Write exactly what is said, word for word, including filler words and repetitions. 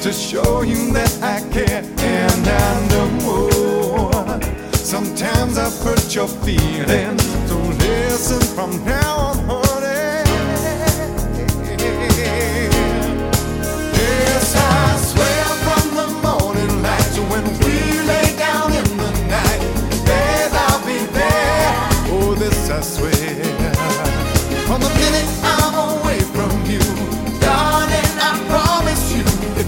to show you that I care and I know. Sometimes I hurt your feelings, so listen from now on, honey. Yes, I swear from the morning light to when we lay down in the night, babe, I'll be there. Oh, this I swear.